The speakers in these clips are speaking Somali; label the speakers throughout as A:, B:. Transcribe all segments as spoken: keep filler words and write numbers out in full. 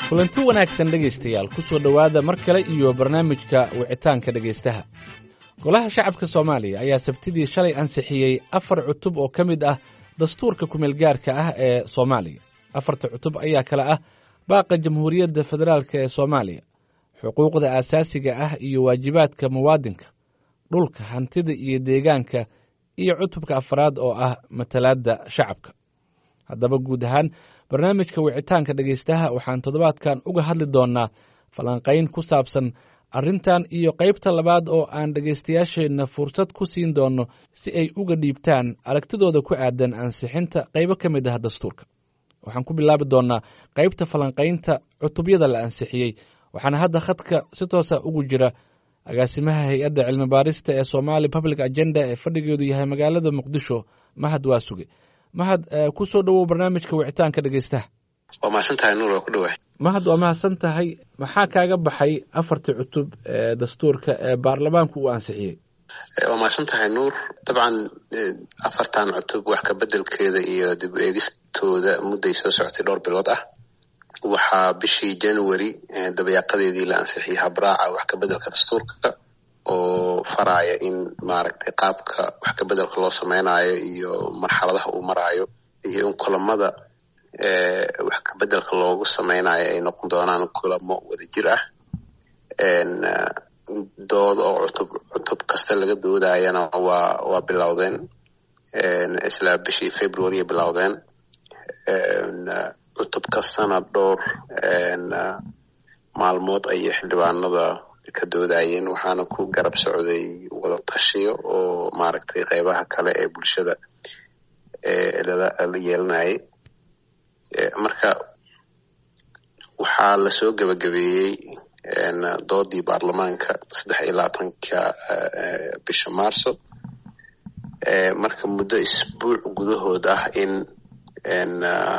A: kulanti wanaagsan dhegaystayaal ku soo dhowaada mar kale iyo barnaamijka wicitaanka dhegaystaha. golaha shacabka Soomaaliya ayaa sabtidii shalay ansixiyey afar cutub oo ka mid ah dastuurka ku-meelgaarka ah ee Soomaaliya. afarta cutub ayaa kala ah baaqa Jamhuuriyadda Federaalka ee Soomaaliya, xuquuqda aasaasiga ah iyo waajibaadka muwaadinka, dhulka, hantida iyo deegaanka, iyo cutubka afraad oo ah matalaadda shacabka. haddaba guud ahaan barnaamijka wicitaanka dhegaystaha waxaan toddobaadkan uga hadli doonaa falanqayn ku saabsan arrintan iyo qaybta labaad oo aan dhegaystayaasheenna fursad ku siin doono si ay uga dhiibtaan aragtidooda ku aadan ansixinta qaybo ka mid ah dastuurka. waxaan ku bilaabi doonaa qaybta falanqaynta cutubyada la ansixiyey, waxaana hadda khadka si toosa ugu jira agaasimaha hay-adda cilmi baarista ee Somali Public Agenda ee fadhigeedu yahay magaalada Muqdisho, Mahad Waasuge. mahad ku soo dhowow barnaamijka wicitaanka dhegaystaha.
B: waa mahadsantahay nuur, waa ku dhowahay.
A: mahad waa mahadsan tahay. maxaa kaaga baxay afartii cutub ee dastuurka ee baarlamaanku uu ansixiyey?
B: waa mahadsantahay nuur. dabcan afartan cutub wax ka bedelkeeda iyo dib u eegistooda mudday soo socotay dhowr bilood ah. waxaa bishii January dabayaaqadeedii la ansixiyey habraaca wax ka bedelka dastuurka oo faraya in maaragtay qaabka wax ka bedelka loo sameynayo iyo marxaladaha uu marayo iyo in kulamada ee wax ka bedelka loogu sameynayo ay noqon doonaan kulamo wadajir ah. een dood oo cutub cutub kasta laga doodayana waa waa bilowdeen een isla bishii February bilowdeen. een cutub kastana dhowr een maalmood ay xildhibaanada ka doodayeen, waxaana ku garab socday wada tashiyo oo maaragtay qaybaha kale ee bulshada ee la yeelanayay. marka waxaa la soo gabagabeeyey een doodii baarlamaanka saddex iyo labaatanka bisha Maarso. ee marka muddo isbuuc gudahood ah in een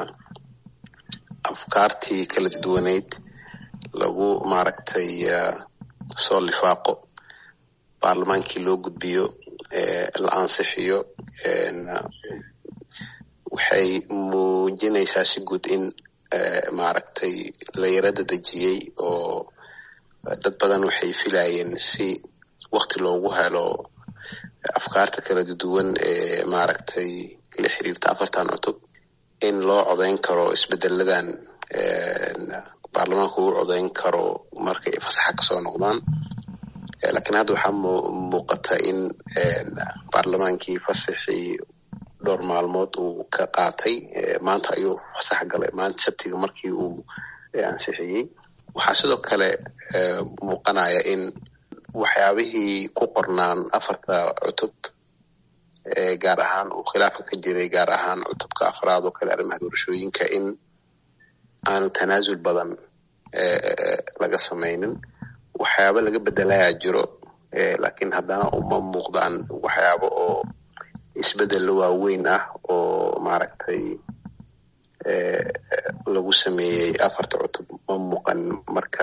B: afkaartii kala duwaneyd lagu maaragtay soo lifaaqo baarlamaankii loo gudbiyo ee la ansixiyo. een waxay muujinaysaa si guud in maaragtay la yarada dejiyey oo dad badan waxay filayeen si waqti loogu helo afkaarta kala duwan ee maaragtay la xiriirta afartan cutub in loo codeyn karo isbedeladan baarlamaanku uu codeyn karo markay fasaxa ka soo noqdaan. laakiin hadda waxaa muuqata in baarlamaankii fasaxii dhowr maalmood uu ka qaatay. maanta ayuu fasax galay, maanta sabtiga markii uu ansixiyey. waxaa sidoo kale muuqanaya in waxyaabihii ku qornaan afarta cutub gaar ahaan uu khilaafka ka jiray, gaar ahaan cutubka afraad oo kale arrimaha doorashooyinka, in aanu tanaasul badan laga sameynin. waxyaabo laga bedelayaa jiro, laakiin haddana uma muuqdaan waxyaabo oo isbedel waaweyn ah oo maaragtay lagu sameeyey afarta cutub ma muuqan. marka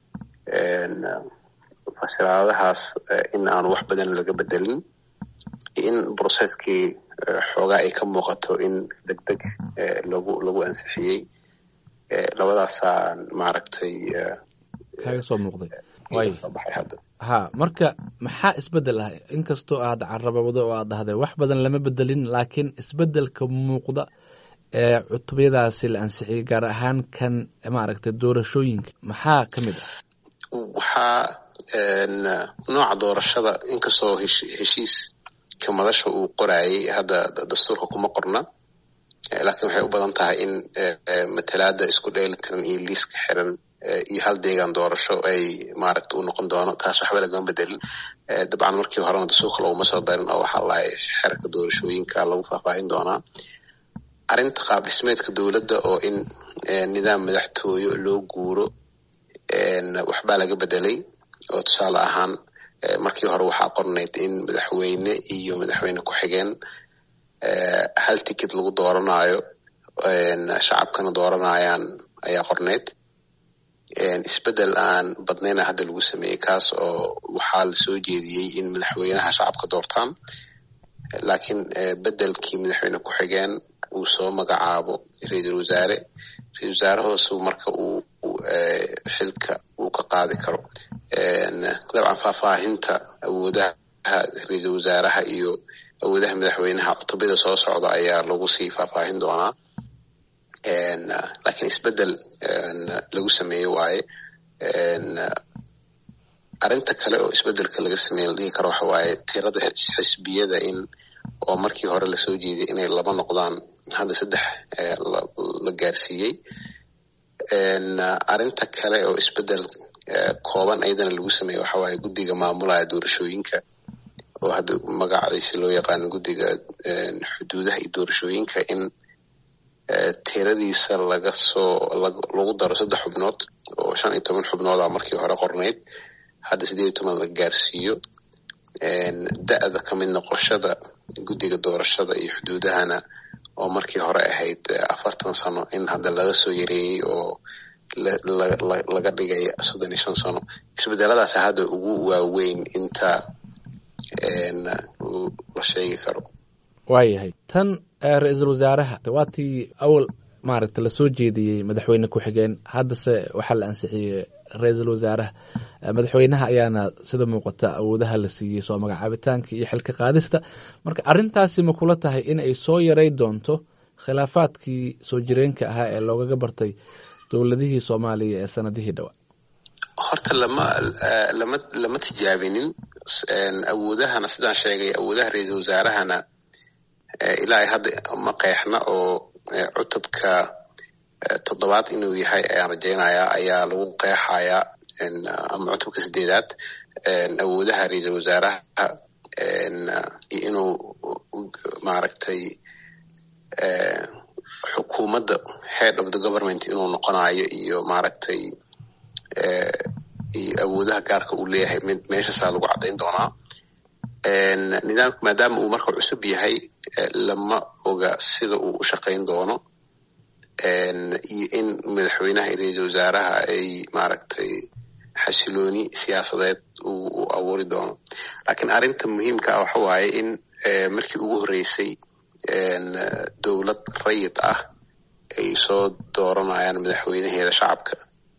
B: fasiraadahaas in aan wax badan laga bedelin, in processkii xoogaa ay ka muuqato in degdeg lagu lagu ansixiyey, labadaasaan maaragtay
A: kaga soo muuqday. ha marka maxaa isbedel ah? inkastoo aad carabawdo oo aad dhahday wax badan lama bedelin, laakiin isbedelka muuqda ee cutubyadaasi la ansixiyey gaar ahaan kan maaragtay doorashooyinka maxaa ka mid ah?
B: waxaa nooca doorashada inkastoo heshiiska madasha uu qorayay hadda dastuurka kuma qorna, laakiin waxay u badan tahay in matalaada isku dheelitiran iyo liiska xiran iyo hal deegaan doorasho ay maaragta u noqon doono. kaas waxba lagama bedelin. dabcan markii horena dastuurka laguma soo darin oo waxaa lahay xeerka doorashooyinka lagu faahfaahin doonaa. arrinta qaab dhismeedka dowladda oo in nidaam madaxtooyo loo guuro waxbaa laga bedelay. oo tusaale ahaan markii hore waxaa qornayd in madaxweyne iyo madaxweyne ku-xigeen hal ticket lagu dooranayo, shacabkana dooranayaan ayaa qornayd. isbedel aan badnayna hadda lagu sameeyey, kaas oo waxaa la soo jeediyey in madaxweynaha shacabka doortaan, laakiin bedelkii madaxweyne ku-xigeen uu soo magacaabo ra-iisul wasaare ra-isul wasaarahoosu marka uu xilka uu ka qaadi karo dabcan faahfaahinta awoodaha ra-iisul wasaaraha iyo awoodaha madaxweynaha cutubada soo socda ayaa lagu sii faahfaahin doonaa laakiin isbedel lagu sameeye waaye arrinta kale oo isbedelka laga sameeye la dhihi karo waxa waaye tirada xisbiyada in oo markii hore lasoo jeediyay inay laba noqdaan hadda saddex la gaarsiiyey arrinta kale oo isbedel kooban ayadana lagu sameeye waxa waaye guddiga maamulaya doorashooyinka oo hadda magaciisa loo yaqaano guddiga xuduudaha iyo doorashooyinka in tiradiisa laga soo lagu daro saddex xubnood oo shan iyo toban xubnooda markii hore qornayd hadda sideed iyo toban la gaarsiiyo da-da ka mid noqoshada guddiga doorashada iyo xuduudahana oo markii hore ahayd afartan sano in hadda laga soo yareeyey oo laga dhigay soddon iyo shan sano isbedeladaas hadda ugu waaweyn inta la sheegi karo.
A: waayahay tan ra-iisul wasaaraha waatii awal maaragta lasoo jeediyey madaxweyne ku-xigeen haddase waxaa la ansixiyey ra-iisul wasaaraha madaxweynaha ayaana sida muuqata awoodaha la siiyey soo magacaabitaanka iyo xilka qaadista marka arrintaasi ma kula tahay in ay soo yaray doonto khilaafaadkii soo jireenka ahaa ee loogaga bartay dowladihii soomaaliya ee sanadihii dhawaa?
B: horta lama lama lama tijaabinin awoodahana sidaan sheegay awoodaha ra-iisul wasaarahana ilaa hadda ma qeexna oo cutubka toddobaad inuu yahay ayaan rajaynayaa ayaa lagu qeexayaa ama cutubka sideedaad awoodaha ra-iisul wasaaraha iyo inuu maaragtay xukuumadda head of the government inuu noqonayo iyo maaragtay iyo awoodaha gaarka uu leeyahay meeshaasaa lagu caddayn doonaa nidaamka maadaama uu marka cusub yahay lama oga sida uu u shaqayn doono iyo in madaxweynaha iyo ra-iisul wasaaraha ay maaragtay xasilooni siyaasadeed uu abuuri doono laakiin arrinta muhiimka ah waxa waaye in markii ugu horreysay dowlad rayid ah ay soo dooranayaan madaxweynaheeda shacabka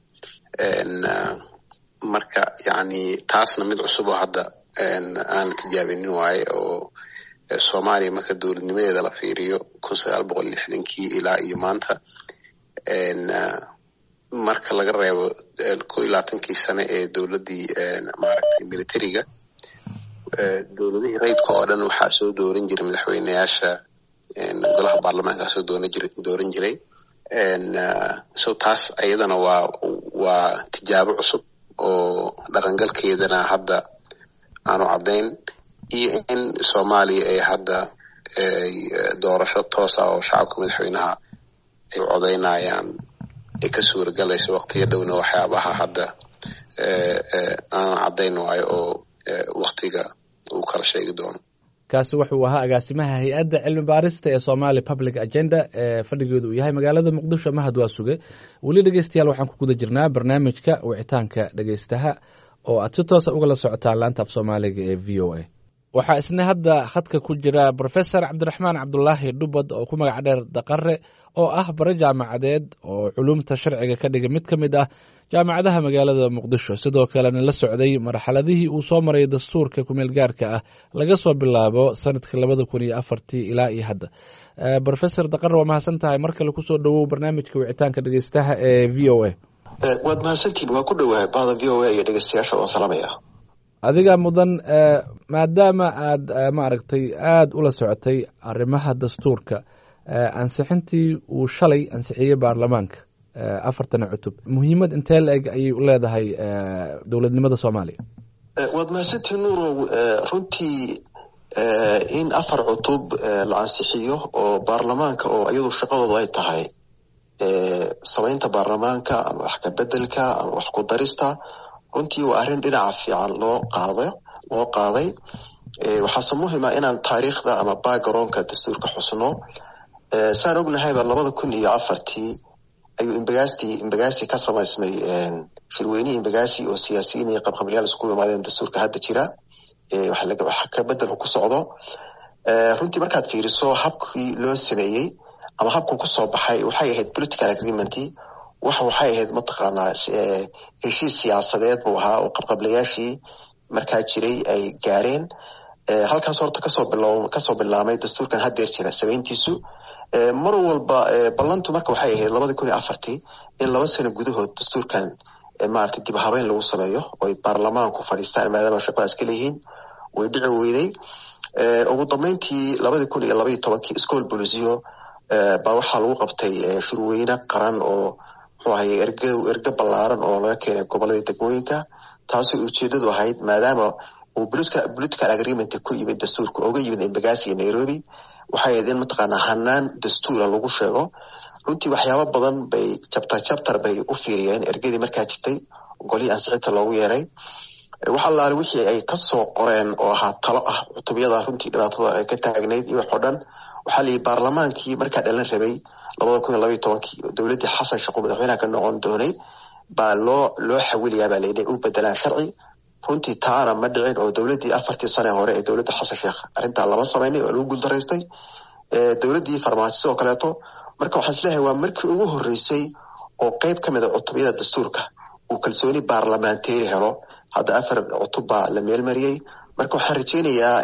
B: marka yani taasna mid cusub oo hadda aan la tijaabinin waaye oo soomaaliya marka dowladnimadeeda la fiiriyo kun sagaal boqol lixdankii ilaa iyo maanta marka laga reebo ko iyo labaatankii sane ee dowladdii maaragtay militariga dowladihii rayidka oo dhan waxaa soo dooran jiray madaxweyneyaasha golaha baarlamaanka soo doona jiray dooran jiray so taas ayadana waa waa tijaabo cusub oo dhaqangalkeedana hadda aanu caddayn iyo in soomaaliya ay hadda doorasho toosa oo shacabka madaxweynaha ay codaynayaan ay ka suuragalayso waqtiga dhowna waxyaabaha hadda aan caddayn waayo oo waqtiga uu kala sheegi doono.
A: kaasi wuxuu ahaa agaasimaha hay-adda cilmi baarista ee Somali Public Agenda ee fadhigeedu uu yahay magaalada Muqdisho. Mahad waa suge. weli dhegeystayaal waxaan ku guda jirnaa barnaamijka wicitaanka dhegeystaha oo aad si toos ah uga la socotaan laanta af Soomaaliga ee V O A. waxaa isna hadda khadka ku jira Professor Cabdiraxmaan Cabdullaahi Dhubad oo ku magac dheer Daqare oo ah bare jaamacadeed oo culumta sharciga ka dhigay mid ka mid ah jaamacadaha magaalada Muqdisho, sidoo kalena la socday marxaladihii uu soo maray dastuurka kumeel gaarka ah laga soo bilaabo sanadka labada kun iyo afartii ilaa iyo hadda. Professor Daqare waa mahadsan tahay mar kale kusoo dhawow barnaamijka wicitaanka dhegeystaha ee V O A.
C: waad mahadsantiin, waa ku dhowahay bahda V O A iyo dhegeystayaasha oo salaamaya.
A: adiga mudan maadaama aad maaragtay aada ula socotay arrimaha dastuurka ansixintii uu shalay ansixiyey baarlamaanka afartan cutub, muhiimad intee la-eg ayay u leedahay dowladnimada Soomaaliya?
C: waad mahadsantiin nuurow. runtii in afar cutub la ansixiyo oo baarlamaanka oo iyadu shaqadoodu ay tahay samaynta baarlamaanka ama wax ka bedelka ama wax ku darista, runtii waa arrin dhinaca fiican loo qaada loo qaaday. waxaase muhiima inaan taariikhda ama backgroundka dastuurka xusno. saan ognahayba labada kun iyo afartii ayuu imbagaasti imbagaasti ka samaysmay shirweynihii imbagaasi oo siyaasiyiin iyo qabqablayaal isku yimaadeen dastuurka hadda jira wax ka bedel ku socdo. runtii markaad fiiriso habkii loo sameeyey ama habku ku soo baxay waxay ahayd political agreement wax waxay ahayd mataqaanaa heshiis siyaasadeed buu ahaa oo qabqablayaashii markaa jiray ay gaareen halkaas horta kasoo bilow kasoo bilaamay dastuurkan haddeer jira sameyntiisu mar walba ballantu marka waxay ahayd labada kun iyo afartii in laba sano gudahood dastuurkan maaragtay dib habeyn lagu sameeyo oo ay baarlamaanku fadhiistaan maadaama shaqadaas ka leeyihiin way dhici weyday ugu dambeyntii labada kun iyo labaiyo tobankii school bolisiyo baa waxaa lagu qabtay shirweyne qaran oo muxuu ahay erge erge ballaaran oo laga keenay gobolada degmooyinka taasi ujeedadu ahayd maadaama uu political political agreement ku yimid dastuurka oga yimid Embakasi iyo Nairobi waxay ahayd in mataqaanaa hanaan dastuura lagu sheego runtii waxyaabo badan bay chapter chapter bay u fiiriyeen ergadii markaa jirtay golihii ansixinta loogu yeeray waxa la wixii ay ka soo qoreen oo ahaa talo ah cutubiyada runtii dhibaatada ay ka taagneyd iyo xodhan waxa la baarlamaankii markaa dhalan rabay labada kun iyo labaiyo tobankii dowladii Xasan Sheekh madaxweynaha ka noqon doonay baa loo loo xawiliyaa baa leeyahay u bedelaan sharci runtii taana ma dhicin oo dowladii afartii sano hore ee dowladda Xasan Sheekh arinta lama sameeyay oo lagu guuldareystay ee dowladii farmaajo oo kaleeto marka waxa isleeyahay waa markii ugu horeysay oo qayb kamid ah cutubiyada dastuurka uu kalsooni baarlamaanteeri helo hadda afar cutub baa la meelmariyay marka waxaan rajeynayaa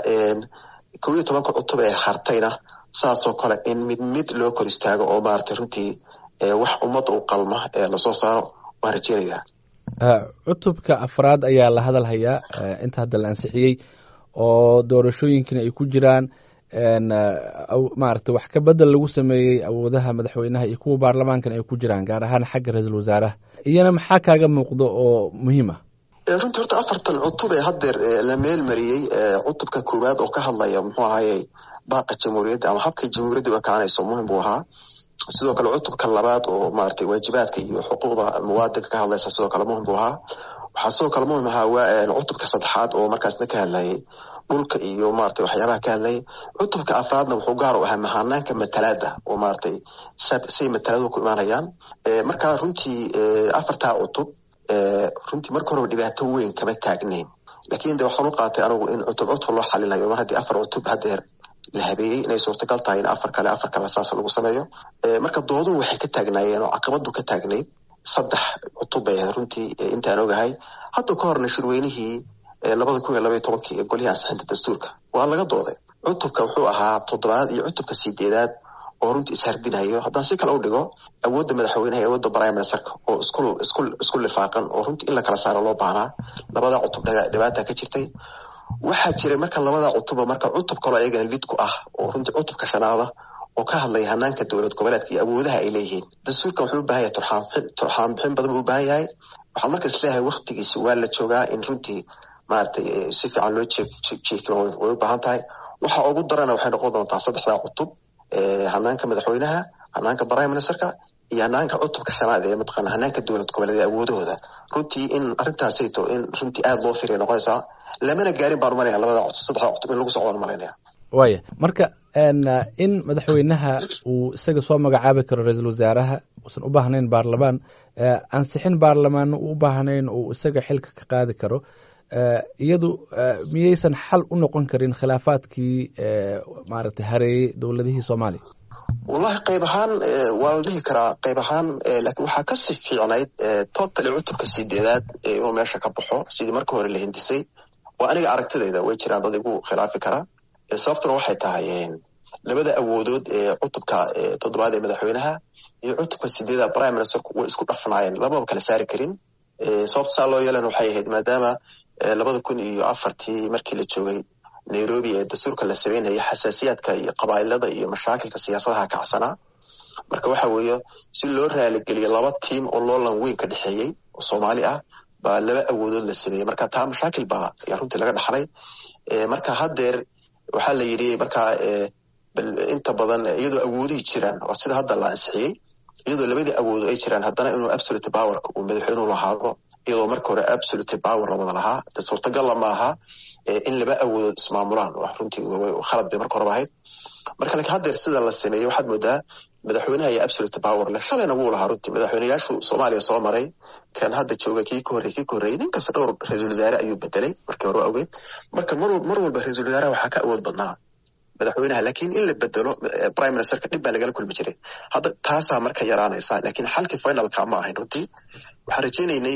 C: kow iyo toban cutub ee hartayna saasoo kale in mid mid loo kor istaago oo maartay runtii wax ummadda u qalma ee la soo saaro waan rajeynayaa
A: cutubka afraad ayaa la hadal hayaa inta hadda la ansixiyey oo doorashooyinkina ay ku jiraan maaragtay wax ka bedel lagu sameeyey awoodaha madaxweynaha iyo kuwa baarlamaankan ay ku jiraan gaar ahaan xagga ra-iisul wasaaraha iyana maxaa kaaga muuqdo oo muhiim ah
C: runtii horta afartan cutub ee haddeer la meel mariyey cutubka koowaad oo ka hadlaya muxuu ahayey baaqa jamhuuriyadda ama habka jamhuuriyadda u ekaanayso muhiim buu ahaa sidoo kale cutubka labaad oo maaragtay waajibaadka iyo xuquuqda muwaadinka ka hadlaysa sidoo kale muhiim buu ahaa waxaa sidoo kale muhiim ahaa waa cutubka saddexaad oo markaasna ka hadlayay dhulka iyo maaragtay waxyaabaha ka hadlayay cutubka afraadna wuxuu gaar u ahaa mahanaanka matalaada oo maaragtay say mataladu ku imaanayaan markaa runtii afartaa cutub runtii marka hore dhibaato weyn kama taagnayn laakiin de waxaan u qaatay anigu in cutub cutub loo xalinayo mar haddii afar cutub haddeer la habeeyey inay suurtagal tahay in afar kale afar kale saas lagu sameeyo marka dooduhu waxay ka taagnaayeen oo caqabadu ka taagnayd saddex cutub bay ahayd runtii intaan ogahay hadda ka horna shirweynihii labada kun iyo labaiyo tobankii ee golihii ansixinta dastuurka waa laga dooday cutubka wuxuu ahaa toddobaad iyo cutubka sideedaad oo runtii ishardinayo haddaan si kale u dhigo awoodda madaxweynaha iyo awoodda prime ministerka oo isku isku isku lifaaqan oo runtii in la kala saaro loo baahnaa labada cutub dhibaata ka jirtay waxaa jiray marka labada cutuba marka cutub kaloo ayagana lid ku ah oo runtii cutubka shanaada oo ka hadlaya hanaanka dowlad goboleedka iyo awoodaha ay leeyihiin dastuurkan wuxuu u baahan yahay turxaan turxaan bixin badan buu u baahan yahay waxaan marka isleeyahay waktigiisi waa la joogaa in runtii maaragtay si fiican loo jeejeekiyo way u baahan tahay waxa ugu darana waxay noqon doontaa saddexdaa cutub hanaanka madaxweynaha hanaanka prime ministerka iyo hanaanka cutubka shanaad ee mataqaana hanaanka dowlad goboleed awoodahooda runtii in arrintaasayto in runtii aada loo fiiriya noqonaysaa lamana gaarin baan umalayna labada cutub saddexda cutub in lagu socdaan malaynaya
A: waaya marka in madaxweynaha uu isaga soo magacaabi karo ra-iisul wasaaraha uusan u baahnayn baarlamaan ansixin baarlamaanna u baahnayn uu isaga xilka ka qaadi karo iyadu miyaysan xal u noqon karin khilaafaadkii maaragtay hareeyey dowladihii soomaaliya
C: wallahi qayb ahaan waa la dhihi karaa qayb ahaan laakiin waxaa kasii fiicnayd totally cutubka sideedaad inuu meesha ka baxo sidii marka hore la hindisay waa aniga aragtidayda way jiraan dad igu khilaafi kara sababtuna waxay tahay labada awoodood ee cutubka toddobaad ee madaxweynaha iyo cutubka sideedaad prime ministerku way isku dhafnaayeen lamaba kala saari karin sababta saa loo yeelan waxay ahayd maadaama labada kun iyo afartii markii la joogay nairobi ee dastuurka la sameynayay xasaasiyaadka iyo qabaa'ilada iyo mashaakilka siyaasadaha kacsanaa marka waxa weeye si loo raaligeliyo laba tiim oo loolan weyn ka dhexeeyey oo soomaali ah baa laba awoodood la sameeyey marka taa mashaakil baa ayaa runtii laga dhaxlay marka haddeer waxaa la yidhi markaa inta badan iyadoo awoodihii jiraan oo sida hadda la ansixiyey iyadoo labadii awoodo ay jiraan haddana inuu absolute powerka uu madaxweynuhu lahaado iyadoo marka hore absolute power labada lahaa de suurtagalla ma aha in laba awoodood ismaamulaan wax runtii khalad bay marka horeba ahayd marka laakiin haddeer sida la sameeyey waxaad moodaa madaxweynaha iyo absolute power leh shalayna wuu lahaa runtii madaxweynayaashu soomaaliya soo maray kan hadda jooga kii ka horrey kii ka horreeyey nin kasta dhowr ra-iisul wasaare ayuu bedelay markii hore awgeed marka mar mar walba ra-iisul wasaaraha waxaa ka awood badnaa madaxweynaha laakiin in la bedelo prime ministerka dhib baa lagala kulmi jiray hadda taasaa marka yaraanaysa laakiin xalkii finalka ma ahayn runtii waxaan rajaynaynay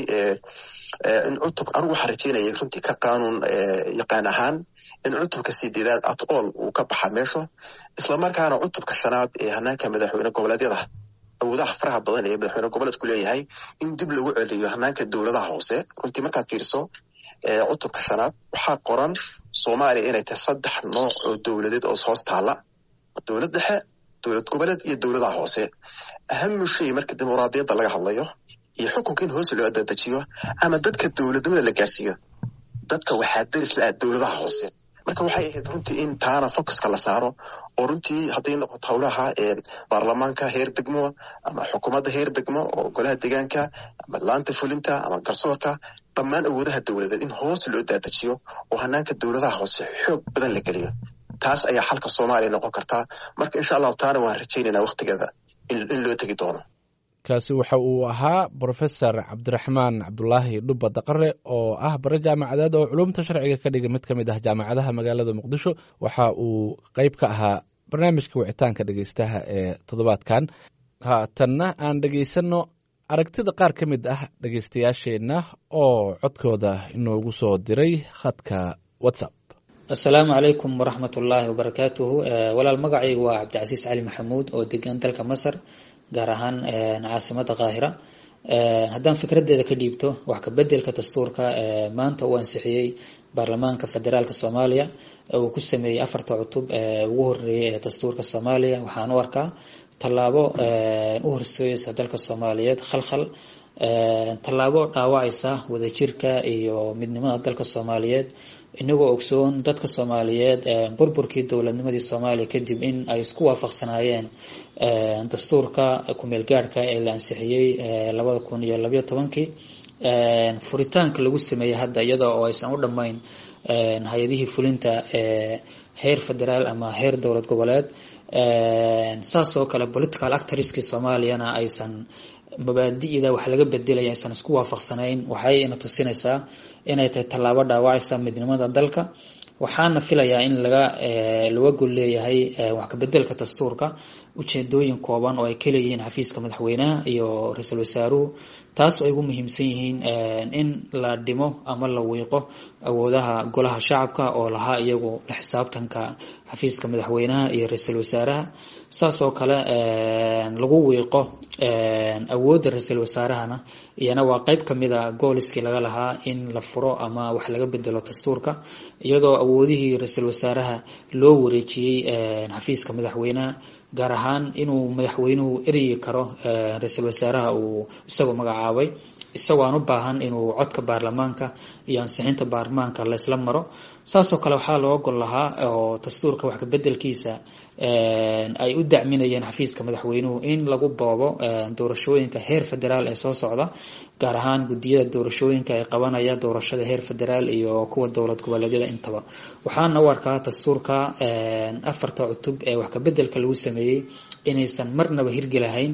C: in cutub anigu waxaan rajaynayay runtii ka qaanuun yaqaan ahaan in cutubka sideedaad at all uu ka baxa meesho isla markaana cutubka shanaad ee hanaanka madaxweyne goboleedyada awoodaha faraha badan ee madaxweyne goboleedku leeyahay in dib lagu celiyo hanaanka dowladaha hoose runtii markaad fiiriso cutubka shanaad waxaa qoran soomaaliya inay tahay saddex nooc oo dowladeed oo hoos taala dowlad dhexe dowlad goboleed iyo dowladaha hoose ahamu shay marka dimuqraadiyadda laga hadlayo iyo xukunka in hoos loo dadejiyo ama dadka dowladnimada la gaarsiiyo dadka waxaa daris la dowladaha hoose marka waxay ahayd runtii in taana focuska la saaro oo runtii hadday noqoto howlaha baarlamaanka heer degmo ama xukuumadda heer degmo oo golaha deegaanka ama laanta fulinta ama garsoorka dhammaan awoodaha dowladeed in hoos loo daadajiyo oo hanaanka dowladaha hoose xoog badan la geliyo taas ayaa xalka soomaaliya noqon kartaa marka insha allahu taala waan rajaynaynaa waktigeeda in loo tegi doono
A: kaasi waxa uu ahaa brofesor cabdiraxmaan cabdulaahi dhubba daqare oo ah bare jaamacadeed oo culumta sharciga ka dhiga mid ka mid ah jaamacadaha magaalada muqdisho waxa uu qayb ka ahaa barnaamijka wicitaanka dhegeystaha ee toddobaadkan haatanna aan dhegeysano aragtida qaar ka mid ah dhegeystayaasheenna oo codkooda inoogu soo diray khadka whatsapp.
D: asalaamu calaykum waraxmat ullaahi wabarakaatuhu. walaal magacaygu waa cabdicasiis cali maxamuud oo degan dalka masar gaar ahaan caasimada qaahira. haddaan fikraddeeda ka dhiibto wax ka bedelka dastuurka maanta uu ansixiyey baarlamaanka federaalka soomaaliya uu ku sameeyey afarta cutub ugu horeeyay ee dastuurka soomaaliya waxaan u arkaa tallaabo u horseedaysa dalka soomaaliyeed khalkhal tallaabo dhaawacaysa wadajirka iyo midnimada dalka soomaaliyeed inagoo ogsoon dadka soomaaliyeed burburkii dowladnimadii soomaaliya kadib in ay isku waafaqsanaayeen dastuurka kumeel gaadhka ee la ansixiyey labada kun iyo labayo tobankii furitaanka lagu sameeyey hadda iyada oo aysan u dhammayn hay-adihii fulinta heer federaal ama heer dowlad goboleed saas oo kale political actorskii soomaaliyana aysan mabaadi'da wax laga bedelaya aysan isku waafaqsanayn waxay ina tusinaysaa inay tahay tallaabo dhaawacaysa midnimada dalka waxaana filayaa in laga laga gol leeyahay wax ka bedelka dastuurka ujeedooyin kooban oo ay ka leeyihiin xafiiska madaxweynaha iyo ra-iisul wasaaruhu taas ay ugu muhiimsan yihiin in la dhimo ama la wiiqo awoodaha golaha shacabka oo lahaa iyagu la xisaabtanka xafiiska madaxweynaha iyo ra-iisul wasaaraha saas oo kale lagu wiiqo awoodda ra-iisul wasaarahana iyana waa qayb ka mid a gooliskii laga lahaa in la furo ama wax laga bedelo dastuurka iyadoo awoodihii ra-iisul wasaaraha loo wareejiyey xafiiska madaxweynaha gaar ahaan inuu madaxweynuhu eryi karo ra-iisul wasaaraha uu isagoo magacaabay isagoo aan u baahan inuu codka baarlamaanka iyo ansixinta baarlamaanka la isla maro saasoo kale waxaa loo gol lahaa oo dastuurka wax ka bedelkiisa ay u dacminayeen xafiiska madaxweynuhu in lagu boobo doorashooyinka heer federaal ee soo socda gaar ahaan guddiyada doorashooyinka ay qabanaya doorashada heer federaal iyo kuwa dowlad goboleedyada intaba waxaana u arkaa dastuurka afarta cutub ee wax ka bedelka lagu sameeyey inaysan marnaba hirgelahayn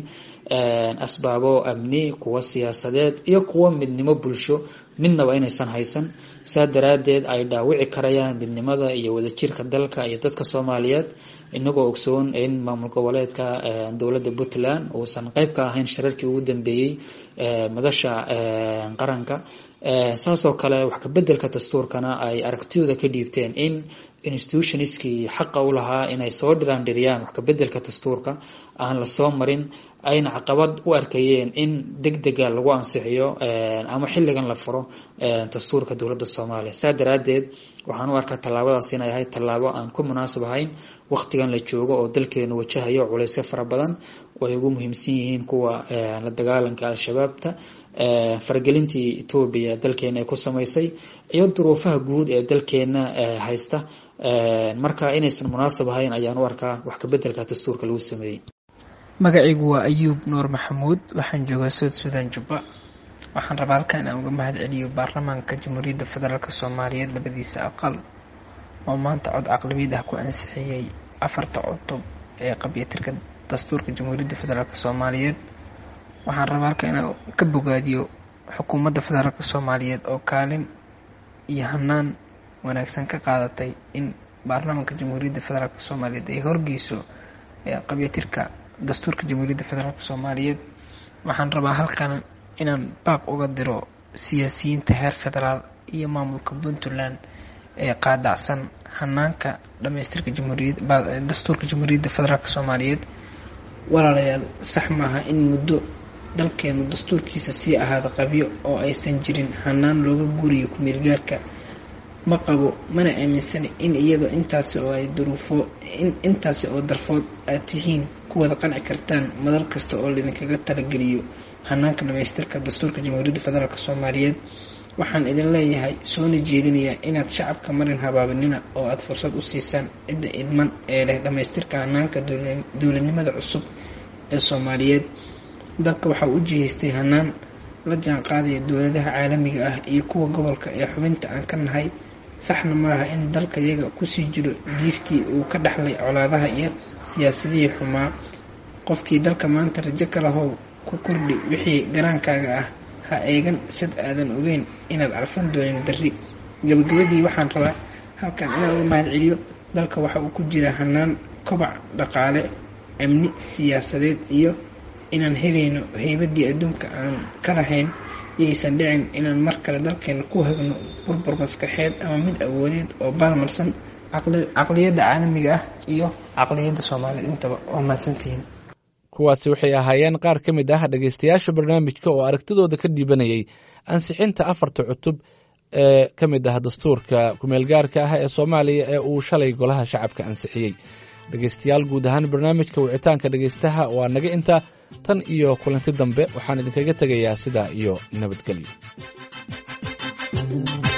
D: asbaabo amni kuwa siyaasadeed iyo kuwa midnimo bulsho midnaba inaysan haysan saa daraadeed ay dhaawici karayaan midnimada iyo wadajirka dalka iyo dadka soomaaliyeed inagoo ogsoon in maamul goboleedka dowladda puntland uusan qayb ka ahayn shirarkii ugu dambeeyey madasha qaranka saasoo kale wax ka bedelka dastuurkana ay aragtidooda ka dhiibteen in institutionskii xaqa u lahaa inay soo dhiraandhiriyaan wax ka bedelka dastuurka aan lasoo marin ayna caqabad u arkayeen in deg dega lagu ansixiyo ama xilligan la furo dastuurka dowladda soomaaliya saa daraadeed waxaan u arkaa tallaabadaas inay ahayd tallaabo aan ku munaasab ahayn waqtigan la joogo oo dalkeenu wajahayo culaysyo fara badan oo ay ugu muhiimsan yihiin kuwa la dagaalanka al-shabaabta faragelintii etoobiya dalkeena ay ku samaysay iyo duruufaha guud ee dalkeena haysta marka inaysan munaasab ahayn ayaan u arkaa wax ka bedelka dastuurka lagu sameeyey.
E: magacaygu waa ayuub nuur maxamuud waxaan joogaa South Sudan Jubba waxaan rabaa halkan inaan uga mahad celiyo baarlamaanka jamhuuriyadda federaalka soomaaliyeed labadiisa aqal oo maanta cod aqlabiyad ah ku ansixiyey afarta cutub ee qabyaatirka dastuurka jamhuuriyadda federaalka soomaaliyeed waxaan rabaa halkan inaan ka bogaadiyo xukuumadda federaalka soomaaliyeed oo kaalin iyo hanaan wanaagsan ka qaadatay in baarlamaanka jamhuuriyadda federaalk soomaaliyeed ay horgeyso qabyatirka dastuurka jamhuuriyadda federaalk soomaaliyeed, waxaan rabaa halkan inaan baaq uga diro siyaasiyiinta heer federaal iyo maamulka puntland ee qaadacsan hanaanka dhamaystirka dastuurka jamhuuriyadda federaalk soomaaliyeed. walaalayaal, sax maaha in muddo dalkeenu dastuurkiisa sii ahaada qabyo oo aysan jirin hanaan looga guuriyo ku-meelgaarka. ma qabo mana aaminsana in iyadoo intaasi oo ay duruufo intaasi oo darfood aad tihiin ku wada qanci kartaan madal kasta oo laydinkaga talageliyo hanaanka dhamaystirka dastuurka jamhuuriyadda federaalk soomaaliyeed. waxaan idin leeyahay soona jeedinayaa inaad shacabka marin habaabanina oo aada fursad u siisaan cidda idman ee leh dhamaystirka hanaanka dowladnimada cusub ee soomaaliyeed. dalka waxaa u jihaystay hanaan la jaan qaadaya dowladaha caalamiga ah iyo kuwa gobolka ee xubinta aan ka nahay. saxna maaha in dalka yaga kusii jiro diiftii uu ka dhaxlay colaadaha iyo siyaasadihii xumaa. qofkii dalka maanta rajo ka lahow ku kordhi wixii garaankaaga ah, ha eegan sad aadan ogeyn inaad carfan doonin berri. gabagabadii waxaan rabaa halkan inaan uga mahad celiyo dalka waxa uu ku jira hanaan kobac dhaqaale, amni siyaasadeed iyo inaan helayno heybadii adduunka aan ka lahayn. iyaysan dhicin inaan mar kale dalkeena ku hagno burbur maskaxeed ama mid awoodeed oo baalmarsan caqliyadda caalamiga ah iyo caqliyadda soomaaliyeed intaba. waa mahadsantihiin.
A: kuwaasi waxay ahaayeen qaar ka mid ah dhegaystayaasha barnaamijka oo aragtidooda ka dhiibanayay ansixinta afarta cutub ee ka mid ah dastuurka ku-meelgaarka ah ee soomaaliya ee uu shalay golaha shacabka ansixiyey. dhegaystayaal, guud ahaan barnaamijka wicitaanka dhegaystaha waa naga intaa. tan iyo kulanti dambe waxaan idinkaga tegayaa sidaa iyo nabadgelyo.